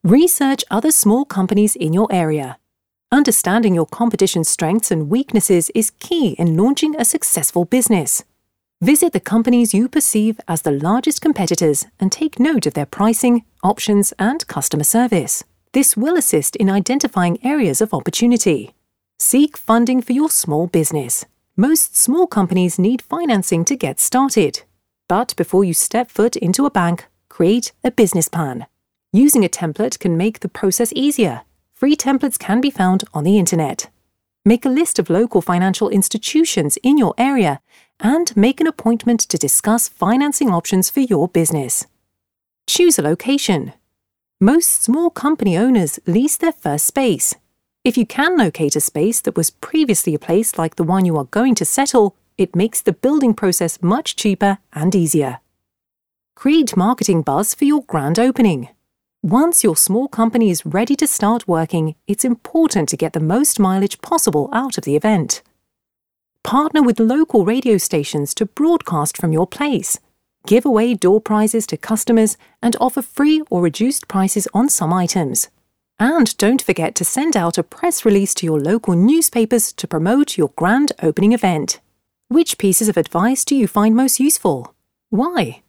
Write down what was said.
Research other small companies in your area. Understanding your competition's strengths and weaknesses is key in launching a successful business. Visit the companies you perceive as the largest competitors and take note of their pricing, options, and customer service. This will assist in identifying areas of opportunity. Seek funding for your small business. Most small companies need financing to get started. But before you step foot into a bank, create a business plan. Using a template can make the process easier. Free templates can be found on the internet. Make a list of local financial institutions in your area and make an appointment to discuss financing options for your business. Choose a location. Most small company owners lease their first space. If you can locate a space that was previously a place like the one you are going to settle, it makes the building process much cheaper and easier. Create marketing buzz for your grand opening. Once your small company is ready to start working, it's important to get the most mileage possible out of the event. Partner with local radio stations to broadcast from your place. Give away door prizes to customers and offer free or reduced prices on some items. And don't forget to send out a press release to your local newspapers to promote your grand opening event. Which pieces of advice do you find most useful? Why?